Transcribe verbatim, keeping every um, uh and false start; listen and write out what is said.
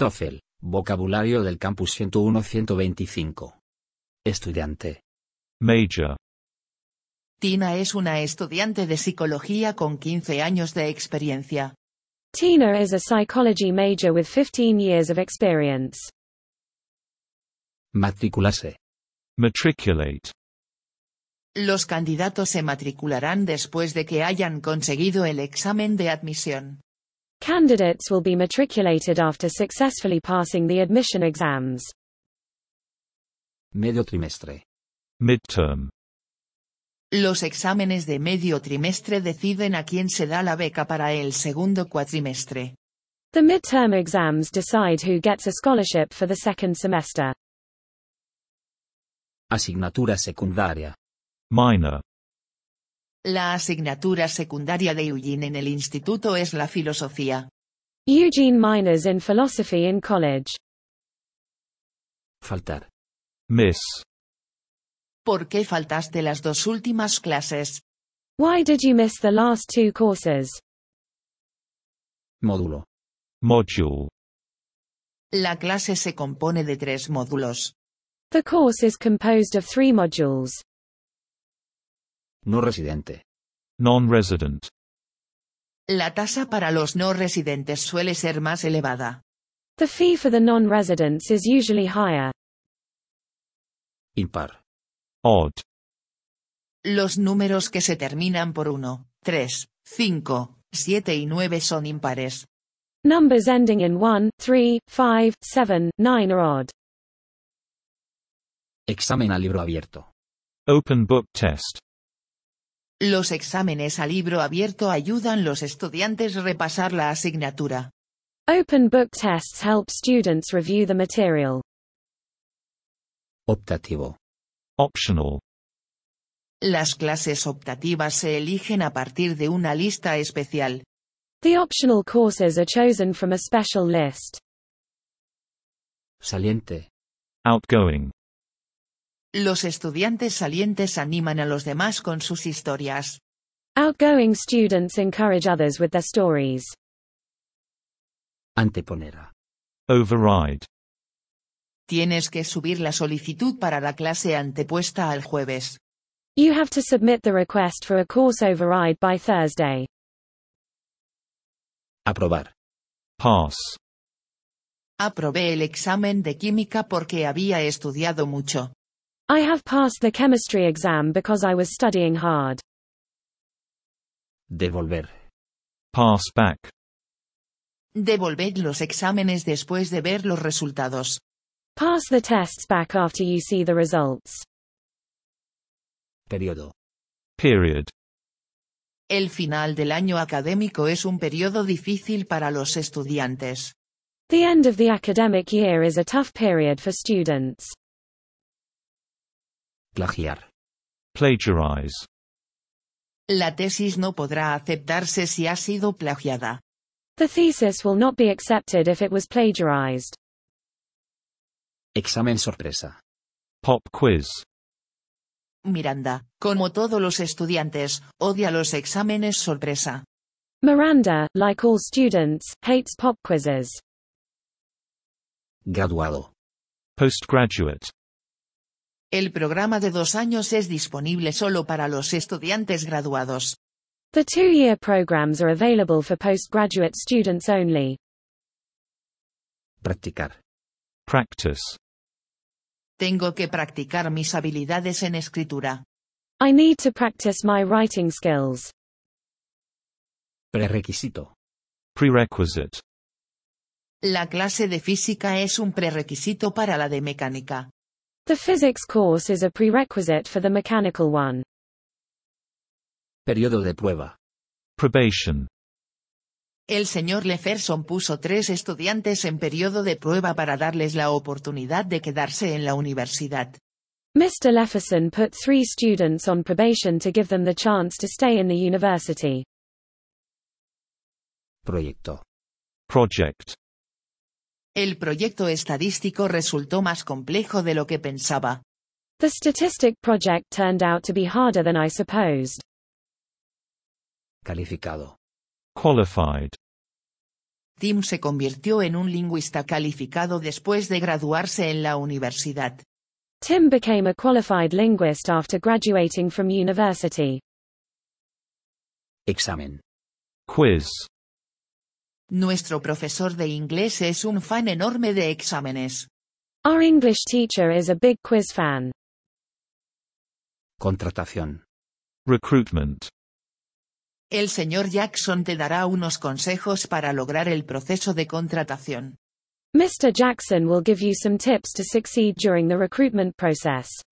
TOEFL, vocabulario del campus ciento uno a ciento veinticinco. Estudiante. Major. Tina es una estudiante de psicología con quince años de experiencia. Tina is a psychology major with fifteen years of experience. Matricularse. Matriculate. Los candidatos se matricularán después de que hayan conseguido el examen de admisión. Candidates will be matriculated after successfully passing the admission exams. Medio trimestre. Midterm. Los exámenes de medio trimestre deciden a quién se da la beca para el segundo cuatrimestre. The midterm exams decide who gets a scholarship for the second semester. Asignatura secundaria. Minor. La asignatura secundaria de Eugene en el instituto es la filosofía. Eugene minors in philosophy in college. Faltar. Miss. ¿Por qué faltaste las dos últimas clases? Why did you miss the last two courses? Módulo. Module. La clase se compone de tres módulos. The course is composed of three modules. No residente. Non-resident. La tasa para los no residentes suele ser más elevada. The fee for the non-residents is usually higher. Impar. Odd. Los números que se terminan por uno, tres, cinco, siete y nueve son impares. Numbers ending in one, three, five, seven, nine are odd. Examen a libro abierto. Open book test. Los exámenes a libro abierto ayudan a los estudiantes a repasar la asignatura. Open book tests help students review the material. Optativo. Optional. Las clases optativas se eligen a partir de una lista especial. The optional courses are chosen from a special list. Saliente. Outgoing. Los estudiantes salientes animan a los demás con sus historias. Outgoing students encourage others with their stories. Anteponer. Override. Tienes que subir la solicitud para la clase antepuesta al jueves. You have to submit the request for a course override by Thursday. Aprobar. Pass. Aprobé el examen de química porque había estudiado mucho. I have passed the chemistry exam because I was studying hard. Devolver. Pass back. Devolved los exámenes después de ver los resultados. Pass the tests back after you see the results. Periodo. Period. El final del año académico es un periodo difícil para los estudiantes. The end of the academic year is a tough period for students. Plagiar. Plagiarize. La tesis no podrá aceptarse si ha sido plagiada. The thesis will not be accepted if it was plagiarized. Examen sorpresa. Pop quiz. Miranda, como todos los estudiantes, odia los exámenes sorpresa. Miranda, like all students, hates pop quizzes. Graduado. Postgraduate. El programa de dos años es disponible solo para los estudiantes graduados. The two-year programs are available for postgraduate students only. Practicar. Practice. Tengo que practicar mis habilidades en escritura. I need to practice my writing skills. Prerequisito. Prerequisite. La clase de física es un prerequisito para la de mecánica. The physics course is a prerequisite for the mechanical one. Periodo de prueba. Probation. El señor Jefferson puso tres estudiantes en periodo de prueba para darles la oportunidad de quedarse en la universidad. Mister Jefferson put three students on probation to give them the chance to stay in the university. Proyecto. Project. El proyecto estadístico resultó más complejo de lo que pensaba. The statistic project turned out to be harder than I supposed. Calificado. Qualified. Tim se convirtió en un lingüista calificado después de graduarse en la universidad. Tim became a qualified linguist after graduating from university. Examen. Quiz. Nuestro profesor de inglés es un fan enorme de exámenes. Our English teacher is a big quiz fan. Contratación. Recruitment. El señor Jackson te dará unos consejos para lograr el proceso de contratación. Mister Jackson will give you some tips to succeed during the recruitment process.